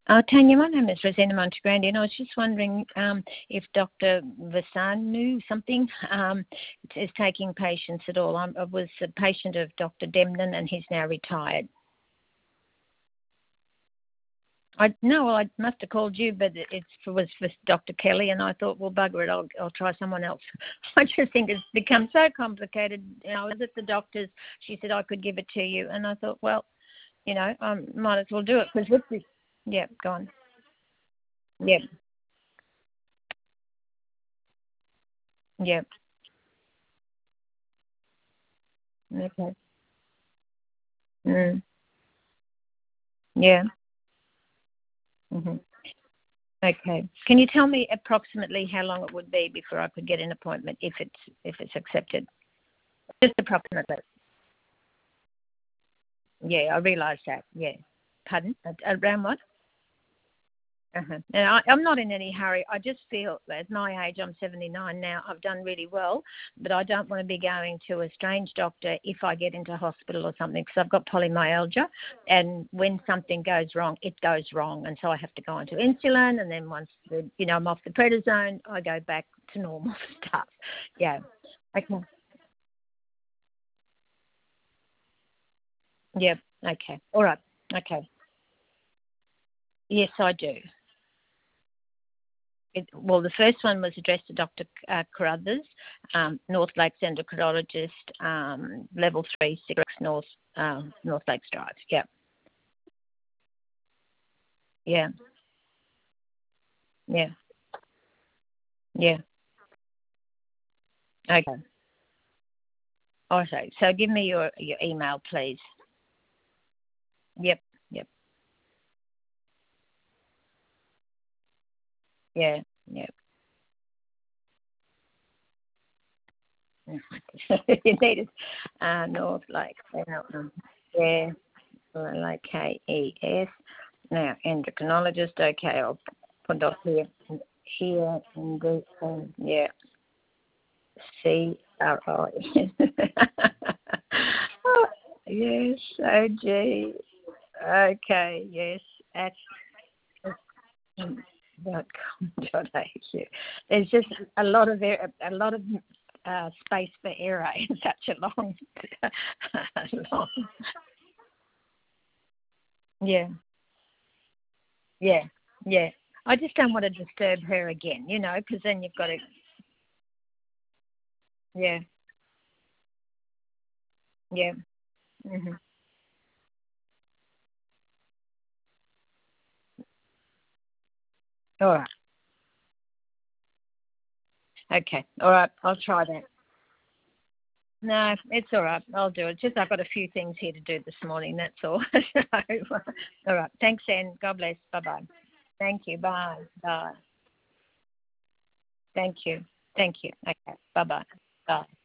Tanya, my name is Rosina Montegrande, and I was just wondering if Dr. Vasan knew something, is taking patients at all. I was a patient of Dr. Demnon, and he's now retired. I must have called you, but it was for Dr. Kelly, and I thought, well, bugger it, I'll try someone else. I just think it's become so complicated. I was at the doctor's. She said I could give it to you, and I thought, well, I might as well do it because with this, yeah, go on. Yep. Yep. Okay. Mm. Yeah. Mhm. Okay. Can you tell me approximately how long it would be before I could get an appointment if it's accepted? Just approximately. Yeah, I realise that. Yeah. Pardon? Around what? Uh-huh. And I'm not in any hurry. I just feel at my age, I'm 79 now, I've done really well, but I don't want to be going to a strange doctor if I get into hospital or something because I've got polymyalgia, and when something goes wrong, it goes wrong, and so I have to go onto insulin, and then once I'm off the prednisone, I go back to normal stuff. Yeah. Okay. Yep. Okay. All right. Okay. Yes, I do. Well, the first one was addressed to Dr. Carruthers, North Lakes endocrinologist, level 3, 6 North Lakes Drive. Yeah. Yeah. Yeah. Yeah. Okay. Okay. So give me your email, please. Yep. Yep. Yeah. Yep. You need it. North Lakes. Yeah. Lakes. Now, endocrinologist. Okay, I'll put up here in the yeah. CRI. Oh, yes, OG. Okay, yes, at .com.au. There's just a lot of space for error in such a long. long. Yeah, yeah, yeah. I just don't want to disturb her again, because then you've got to. Yeah, yeah. Mhm. All right. Okay. All right. I'll try that. No, it's all right. I'll do it. Just I've got a few things here to do this morning. That's all. All right. Thanks, Anne. God bless. Bye-bye. Thank you. Bye. Bye. Thank you. Thank you. Okay. Bye-bye. Bye.